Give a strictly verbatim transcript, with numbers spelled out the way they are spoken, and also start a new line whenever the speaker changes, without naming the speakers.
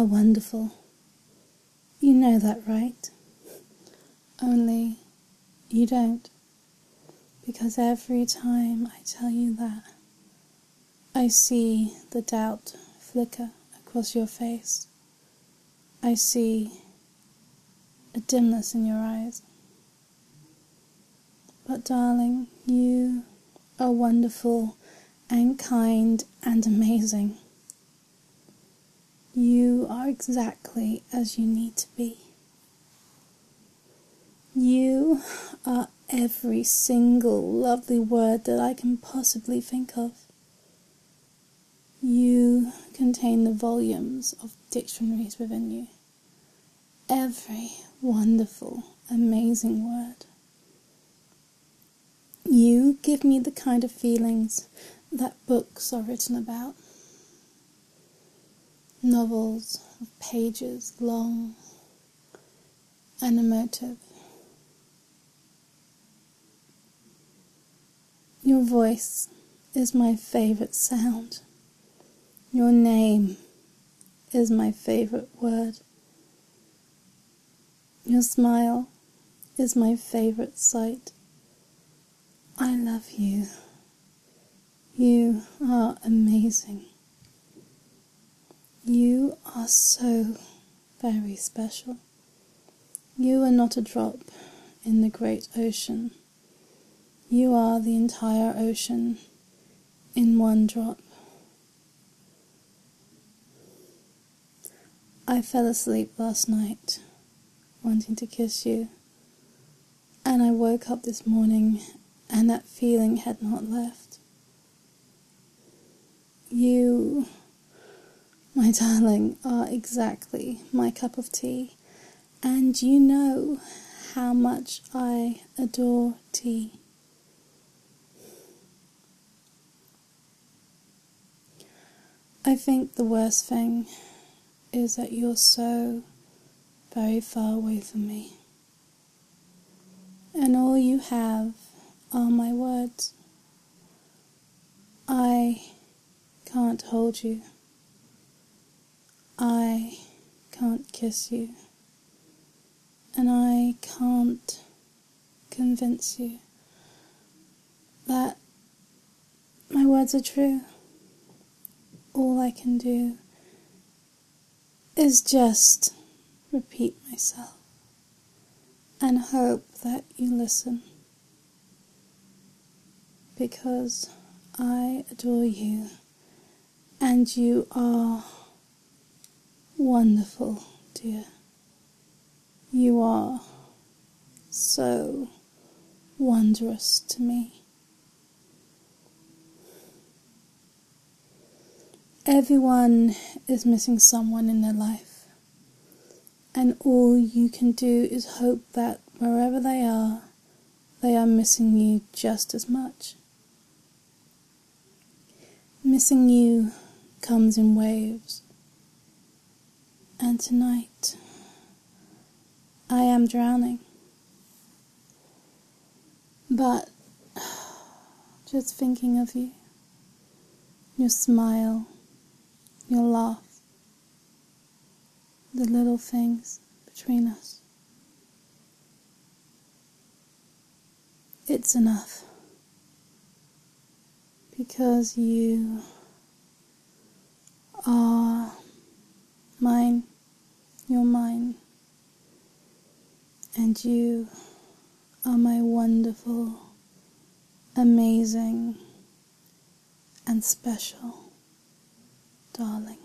are wonderful. You know that, right? Only you don't. Because every time I tell you that, I see the doubt flicker across your face. I see a dimness in your eyes. But darling, you are wonderful and kind and amazing. You are exactly as you need to be. You are every single lovely word that I can possibly think of. You contain the volumes of dictionaries within you. Every wonderful, amazing word. You give me the kind of feelings that books are written about. Novels of pages long and emotive. Your voice is my favourite sound. Your name is my favourite word. Your smile is my favourite sight. I love you. You are amazing. You are so very special. You are not a drop in the great ocean. You are the entire ocean in one drop. I fell asleep last night wanting to kiss you, and I woke up this morning and that feeling had not left. You, my darling, are exactly my cup of tea, and you know how much I adore tea. I think the worst thing is that you're so very far away from me, and all you have are my words. I can't hold you. I can't kiss you. And I can't convince you that my words are true. All I can do is just repeat myself and hope that you listen, because I adore you and you are wonderful, dear. You are so wondrous to me. Everyone is missing someone in their life, and all you can do is hope that wherever they are, they are missing you just as much. Missing you comes in waves, and tonight I am drowning. But just thinking of you, your smile, your laugh, the little things between us, it's enough. Because you are mine, you're mine, and you are my wonderful, amazing, and special darling.